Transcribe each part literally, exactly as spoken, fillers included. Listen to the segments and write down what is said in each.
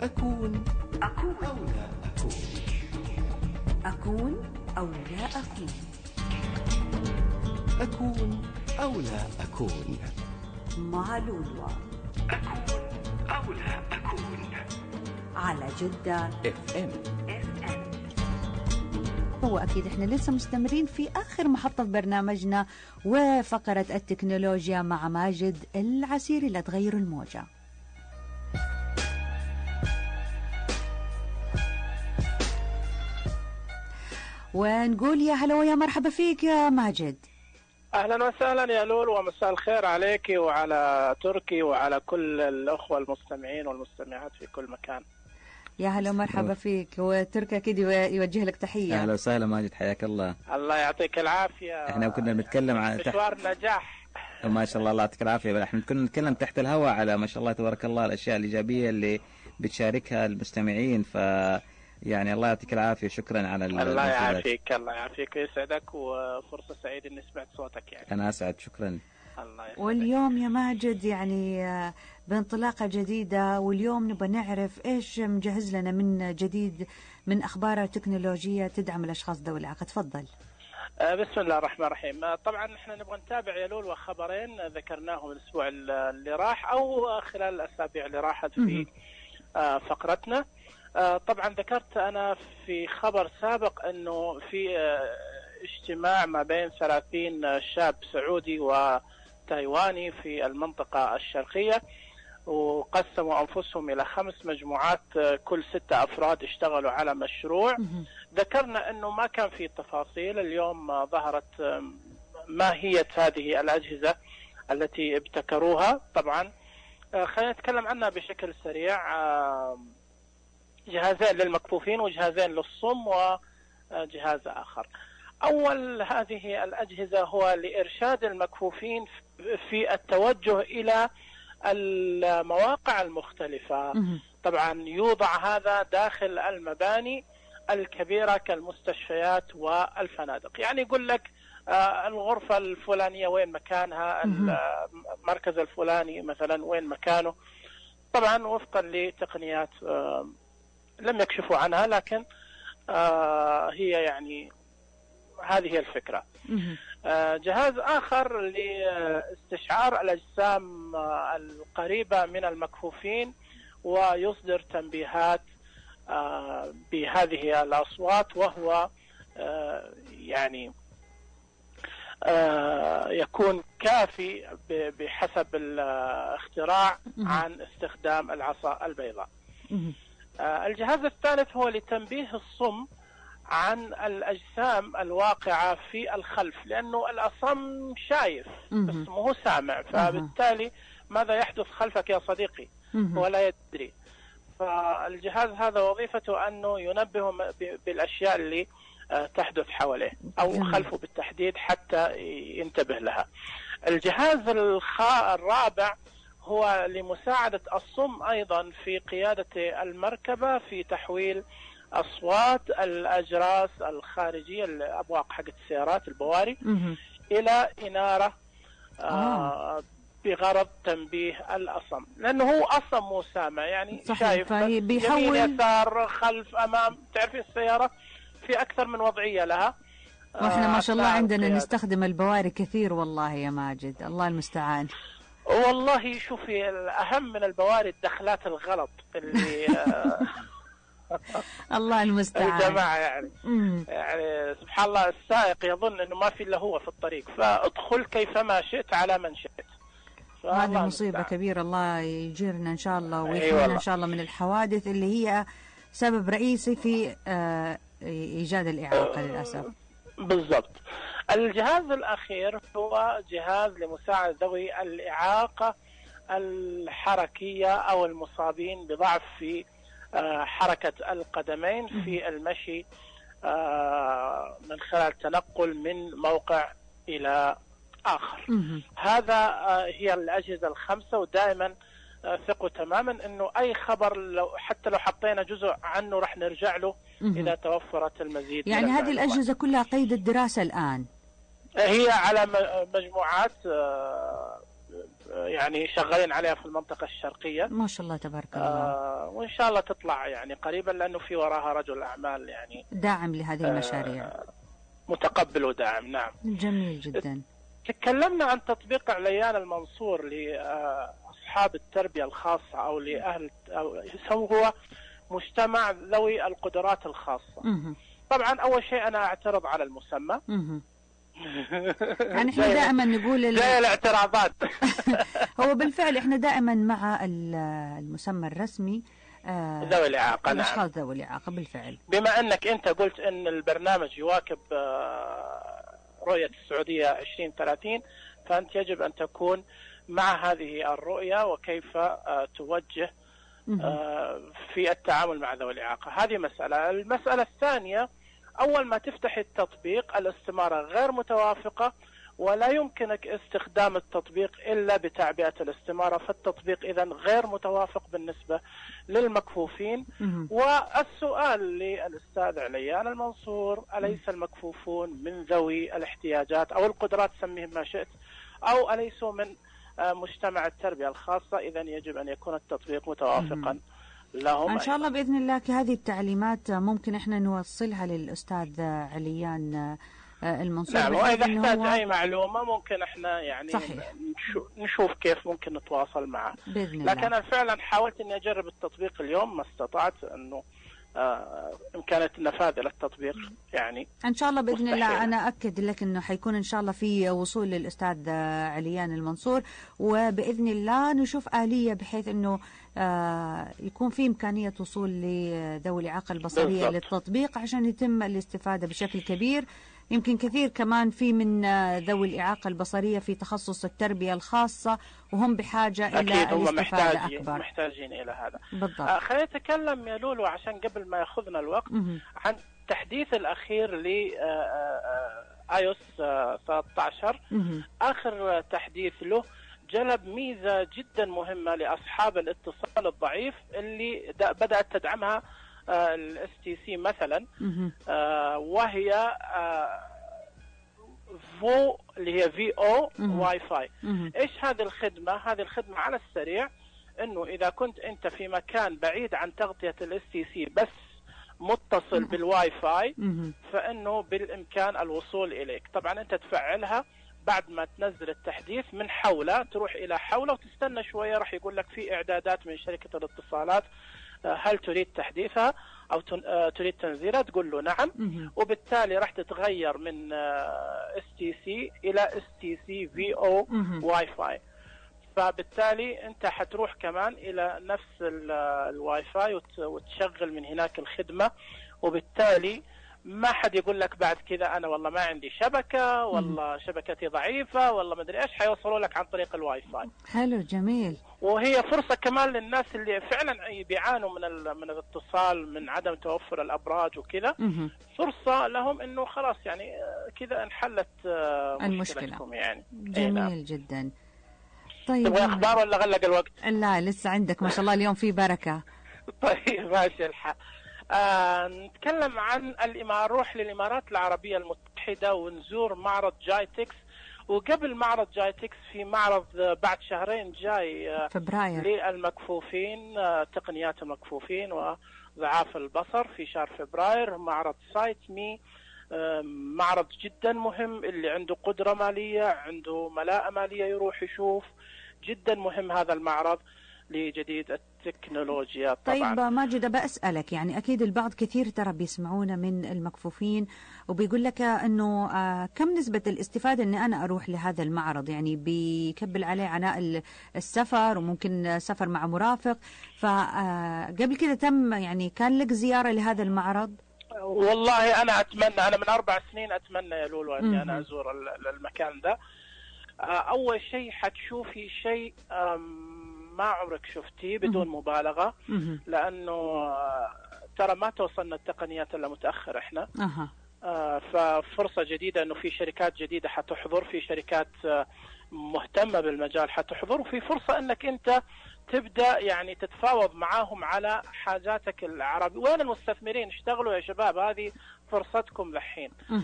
أكون أكون أو لا أكون أكون أو لا أكون أكون أو لا أكون مع لولو. أكون أو لا أكون على جدة اف ام. هو أكيد إحنا لسه مستمرين في آخر محطة في برنامجنا وفقرة التكنولوجيا مع ماجد العسيري لتغير الموجة. ونقول يا هلا ويا مرحبا فيك يا ماجد. أهلا وسهلا يا لول، ومساء الخير عليك وعلى تركي وعلى كل الأخوة المستمعين والمستمعات في كل مكان. يا هلا ومرحبا فيك، وتركي أكيد يوجه لك تحية. أهلا وسهلا ماجد، حياك الله. الله يعطيك العافية. احنا كنا بنتكلم عن مشوار نجاح. ما شاء الله، الله يعطيك العافية. احنا كنا نتكلم تحت الهواء على ما شاء الله تبارك الله الأشياء الإيجابية اللي بتشاركها المستمعين، ف يعني الله يعطيك العافية، شكرا على الله يعافيك. الله يعافيك ويسعدك، وفرصة سعيدة إني سمعت صوتك يعني. أنا أسعد، شكرا. الله يسعدك. واليوم يا ماجد يعني بانطلاقة جديدة، واليوم نبغى نعرف إيش مجهز لنا من جديد من أخبار تكنولوجية تدعم الأشخاص ذوي الإعاقة. تفضل. بسم الله الرحمن الرحيم. طبعا احنا نبغى نتابع يا لول وخبرين ذكرناهم الأسبوع اللي راح أو خلال الأسابيع اللي راحت في فقرتنا. طبعا ذكرت أنا في خبر سابق أنه في اجتماع ما بين ثلاثين شاب سعودي وتايواني في المنطقة الشرقية، وقسموا أنفسهم إلى خمس مجموعات، كل ستة أفراد اشتغلوا على مشروع. ذكرنا أنه ما كان في تفاصيل. اليوم ظهرت ماهية هذه الأجهزة التي ابتكروها. طبعا خلينا نتكلم عنها بشكل سريع. جهازين للمكفوفين وجهازين للصم وجهاز آخر. أول هذه الأجهزة هو لإرشاد المكفوفين في التوجه إلى المواقع المختلفة. طبعا يوضع هذا داخل المباني الكبيرة كالمستشفيات والفنادق، يعني يقول لك آه الغرفة الفلانية وين مكانها، المركز الفلاني مثلا وين مكانه. طبعا وفقا لتقنيات آه لم يكشفوا عنها، لكن آه هي يعني هذه هي الفكرة. آه جهاز آخر لاستشعار الأجسام آه القريبة من المكفوفين، ويصدر تنبيهات آه بهذه الأصوات، وهو آه يعني آه يكون كافي بحسب الاختراع عن استخدام العصا البيضاء. آه الجهاز الثالث هو لتنبيه الصم عن الأجسام الواقعة في الخلف، لأنه الأصم شايف بس مو سامع، فبالتالي ماذا يحدث خلفك يا صديقي هو لا يدري. فالجهاز هذا وظيفته أنه ينبه بالأشياء اللي تحدث حواليه أو خلفه بالتحديد حتى ينتبه لها. الجهاز الرابع هو لمساعدة الصم أيضا في قيادة المركبة، في تحويل أصوات الأجراس الخارجية، الأبواق حقت السيارات البواري، إلى إنارة آه بغرض تنبيه الأصم، لأنه هو أصم مو سامع، يعني صحيح. شايف بيحول يمين يسار خلف أمام. تعرفين السيارة في أكثر من وضعية لها، واحنا ما شاء الله عندنا قيادة. نستخدم البواري كثير والله يا ماجد، الله المستعان. والله شوفي، الأهم من البواري الدخلات الغلط اللي الله المستعان الجماعة يعني مم. يعني سبحان الله، السائق يظن أنه ما في إلا هو في الطريق، فادخل كيفما شئت على من شئت. هذه مصيبة كبيرة، الله يجيرنا إن شاء الله ويحمينا إن شاء الله من الحوادث اللي هي سبب رئيسي في إيجاد الإعاقة للأسف. بالضبط. الجهاز الأخير هو جهاز لمساعدة ذوي الإعاقة الحركية أو المصابين بضعف في حركة القدمين في المشي من خلال تنقل من موقع إلى آخر. هذا هي الأجهزة الخمسة، ودائما ثقوا تماما أنه أي خبر لو حتى لو حطينا جزء عنه رح نرجع له إذا توفرت المزيد. يعني هذه الأجهزة كلها قيد الدراسة الآن؟ هي على مجموعات يعني شغالين عليها في المنطقة الشرقية ما شاء الله تبارك الله. آه وإن شاء الله تطلع يعني قريبا، لأنه في وراها رجل أعمال يعني داعم لهذه المشاريع. آه متقبل وداعم. نعم، جميل جدا. تكلمنا عن تطبيق عليان المنصور لأصحاب التربية الخاصة أو لأهل أو هو مجتمع ذوي القدرات الخاصة. مه. طبعا أول شيء أنا أعترض على المسمى. يعني احنا دائما نقول زي الاعتراضات. هو بالفعل احنا دائما مع المسمى الرسمي آه ذوي الإعاقة. الأشخاص نعم. ذوي الإعاقة بالفعل. بما أنك أنت قلت أن البرنامج يواكب آه رؤية السعودية عشرين ثلاثين، فأنت يجب أن تكون مع هذه الرؤية وكيف آه توجه آه في التعامل مع ذوي الإعاقة. هذه مسألة. المسألة الثانية، أول ما تفتح التطبيق الاستمارة غير متوافقة ولا يمكنك استخدام التطبيق إلا بتعبئة الاستمارة، فالتطبيق إذن غير متوافق بالنسبة للمكفوفين. والسؤال للأستاذ عليان المنصور: أليس المكفوفون من ذوي الاحتياجات أو القدرات، سميهم ما شئت، أو أليسوا من مجتمع التربية الخاصة؟ إذن يجب أن يكون التطبيق متوافقا لهم. إن شاء الله بإذن الله هذه التعليمات ممكن إحنا نوصلها للأستاذ عليان المنصور. نعم، وإذا احتاج هو... أي معلومة ممكن إحنا يعني صحيح. نشوف كيف ممكن نتواصل معه. بإذن لكن الله. أنا فعلا حاولت إني أجرب التطبيق اليوم، ما استطعت أنه آه إمكانية النفاذ إلى التطبيق يعني إن شاء الله بإذن مستحيل. الله أنا أكد لك أنه حيكون إن شاء الله في وصول للأستاذ عليان المنصور، وبإذن الله نشوف آلية بحيث أنه آه يكون في إمكانية وصول لذوي الإعاقة البصرية بالضبط. للتطبيق عشان يتم الاستفادة بشكل كبير. يمكن كثير كمان في من ذوي الإعاقة البصرية في تخصص التربية الخاصة وهم بحاجة إلى الاستفادة أكبر. محتاجين إلى هذا بالضبط. آه خلينا نتكلم يا لولو عشان قبل ما يأخذنا الوقت مه. عن التحديث الأخير ل آيوس ثلاثة عشر. مه. آخر تحديث له جلب ميزة جدا مهمة لأصحاب الاتصال الضعيف اللي بدأت تدعمها الاس تي سي مثلا، آه وهي آه فو اللي هي في او واي فاي. ايش هذه الخدمة؟ هذه الخدمة على السريع انه اذا كنت انت في مكان بعيد عن تغطية الاس تي سي بس متصل بالواي فاي، فانه بالامكان الوصول اليك. طبعا انت تفعلها بعد ما تنزل التحديث من حولة، تروح الى حولة وتستنى شوية، راح يقول لك في اعدادات من شركة الاتصالات، هل تريد تحديثها أو تريد تنزيلها؟ تقول له نعم، وبالتالي راح تتغير من اس تي سي إلى اس تي سي في او واي فاي. فبالتالي أنت حتروح كمان إلى نفس الواي فاي وتشغل من هناك الخدمة، وبالتالي ما حد يقول لك بعد كذا أنا والله ما عندي شبكة، والله شبكتي ضعيفة، والله ما أدري إيش، حيوصلوا لك عن طريق الواي فاي. حلو، جميل. وهي فرصة كمان للناس اللي فعلا بيعانوا من من الاتصال، من عدم توفر الأبراج وكذا، فرصة لهم إنه خلاص يعني كذا انحلت مشكلتكم يعني. جميل نعم. جدا. طيب، تبغى أخبار ولا غلق الوقت؟ لا لسه عندك ما شاء الله اليوم في بركة. طيب ماشي الحال. آه نتكلم عن الإمارات، نروح للإمارات العربية المتحدة ونزور معرض جايتكس. وقبل معرض جايتكس في معرض بعد شهرين جاي آه فبراير للمكفوفين، آه تقنيات المكفوفين وضعاف البصر في شهر فبراير، معرض سايت مي. آه معرض جدا مهم، اللي عنده قدرة مالية، عنده ملاءة مالية يروح يشوف. جدا مهم هذا المعرض لجديد التكنولوجيا. طبعا طيب ماجد، بسألك يعني أكيد البعض كثير ترى بيسمعونا من المكفوفين وبيقول لك أنه آه كم نسبة الاستفادة أني أنا أروح لهذا المعرض؟ يعني بيكبل عليه عناء السفر وممكن سفر مع مرافق، فقبل كده تم يعني كان لك زيارة لهذا المعرض؟ والله أنا أتمنى، أنا من أربع سنين أتمنى يا لولو أني أنا أزور المكان ده. أول شيء حتشوفي شيء ما عمرك شفتيه بدون مبالغة، لأنه ترى ما توصلنا التقنيات إلا متأخر إحنا. أه. ففرصة جديدة إنه في شركات جديدة حتحضر، في شركات مهتمة بالمجال حتحضر، وفي فرصة إنك أنت تبدأ يعني تتفاوض معاهم على حاجاتك العربية. وين المستثمرين؟ اشتغلوا يا شباب، هذه فرصتكم الحين.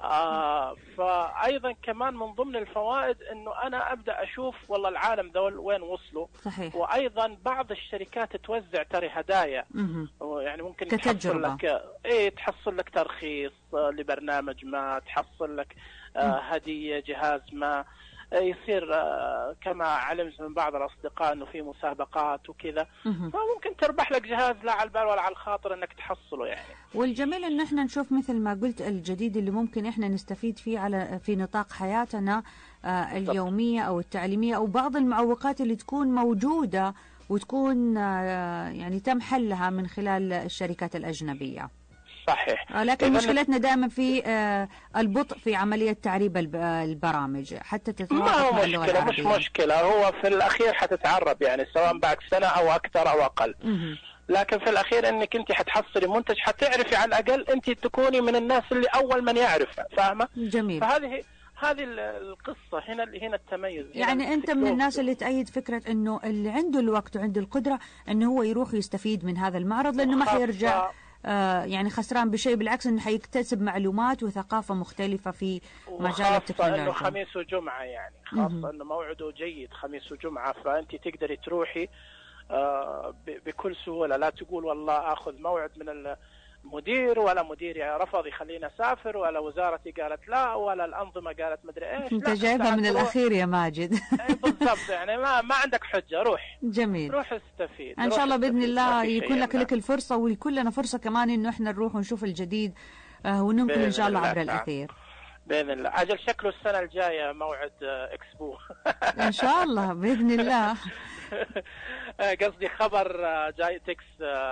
آه فأيضا كمان من ضمن الفوائد أنه أنا أبدأ أشوف والله العالم ذول وين وصلوا. صحيح. وأيضا بعض الشركات توزع ترى هدايا، يعني ممكن تحصل لك إيه تحصل لك ترخيص لبرنامج ما، تحصل لك آه هدية جهاز ما، يصير كما علمت من بعض الأصدقاء أنه في مسابقات وكذا، فممكن تربح لك جهاز لا على البال ولا على الخاطر أنك تحصله يعني. والجميل أن احنا نشوف مثل ما قلت الجديد اللي ممكن احنا نستفيد فيه على في نطاق حياتنا اليومية أو التعليمية، أو بعض المعوقات اللي تكون موجودة وتكون يعني تم حلها من خلال الشركات الأجنبية. صحيح. لكن مشكلتنا دائما في البطء في عملية تعريب البرامج حتى تتوافق مع اللغة العربية. مش مشكلة، هو في الأخير حتتعرب يعني سواء بعد سنة أو أكثر أو أقل. لكن في الأخير أنك أنت حتحصلي منتج حتعرفي على الأقل أنت تكوني من الناس اللي أول من يعرفها، فاهمة؟ جميل. فهذه هذه القصة هنا هنا التميز. يعني هنا أنت من الناس اللي تأيد فكرة أنه اللي عنده الوقت وعنده القدرة أنه هو يروح يستفيد من هذا المعرض، لأنه ما حيرجع آه يعني خسران بشيء، بالعكس انه حيكتسب معلومات وثقافة مختلفة في مجال التكنولوجيا. انه خميس وجمعة يعني خاصة انه موعده جيد خميس وجمعة، فانت تقدري تروحي آه بكل سهولة، لا تقول والله اخذ موعد من المدير ولا مديري رفض يخليني اسافر ولا وزارتي قالت لا ولا الانظمة قالت مدري ايش. انت جايبها من الاخير يا ماجد. بالضبط، يعني ما ما عندك حجة، روح. جميل. روح استفيد ان شاء الله باذن الله يكون لك لك الفرصة ويكون لنا فرصة كمان انه احنا نروح ونشوف الجديد آه وننقل ان شاء الله عبر الاثير. باذن الله. اجل شكله السنة الجاية موعد اكسبو. ان شاء الله باذن الله. قصدي خبر جاي تكس،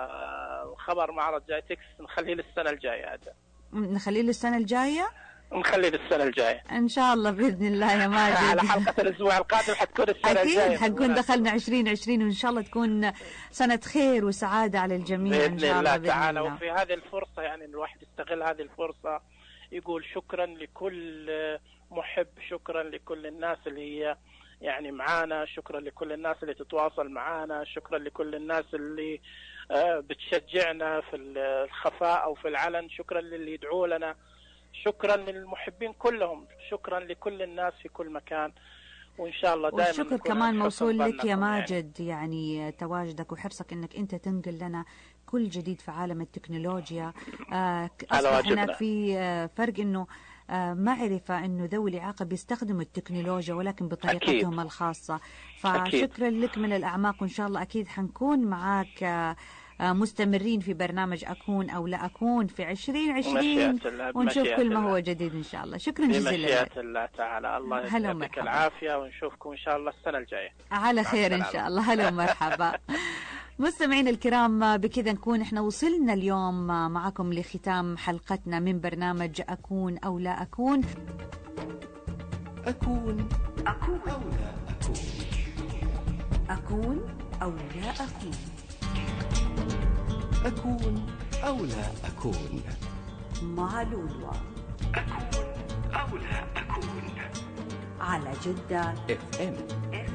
خبر معرض جاي تكس نخليه للسنة الجاية. هذا نخليه للسنة الجاية؟ نخليه للسنة الجاية ان شاء الله باذن الله يا ماجد. على حلقة الاسبوع القادم حتكون السنة أكيد الجاية. اكيد حنكون دخلنا عشرين عشرين وان شاء الله تكون سنة خير وسعادة على الجميع ان شاء الله بإذن الله تعالى. وفي هذه الفرصة يعني الواحد يستغل هذه الفرصة يقول شكرا لكل محب، شكرا لكل الناس اللي هي يعني معانا، شكرا لكل الناس اللي تتواصل معانا، شكرا لكل الناس اللي بتشجعنا في الخفاء أو في العلن، شكرا للي يدعوا لنا، شكرا للمحبين كلهم، شكرا لكل الناس في كل مكان، وإن شاء الله دائما. والشكر كمان موصول لك يا ماجد، يعني, يعني تواجدك وحرصك أنك أنت تنقل لنا كل جديد في عالم التكنولوجيا. آه أصبح هناك في آه فرق أنه آه معرفة أنه ذوي الإعاقة بيستخدموا التكنولوجيا ولكن بطريقتهم أكيد. الخاصة. فشكرا أكيد. لك من الأعماق، وإن شاء الله أكيد حنكون معاك آه مستمرين في برنامج أكون أو لا أكون في عشرين عشرين ونشوف كل ما هو جديد إن شاء الله. شكرا جزيلا. بمشيئة الله تعالى. الله يعطيك العافية ونشوفكم إن شاء الله السنة الجاية على خير إن شاء الله. هلا ومرحبا. مستمعين الكرام، بكذا نكون احنا وصلنا اليوم معكم لختام حلقتنا من برنامج أكون أو لا أكون. أكون أكون أو لا أكون. أكون أو لا أكون. أكون أو لا أكون مع لولو. أكون أو لا أكون على جدة اف ام.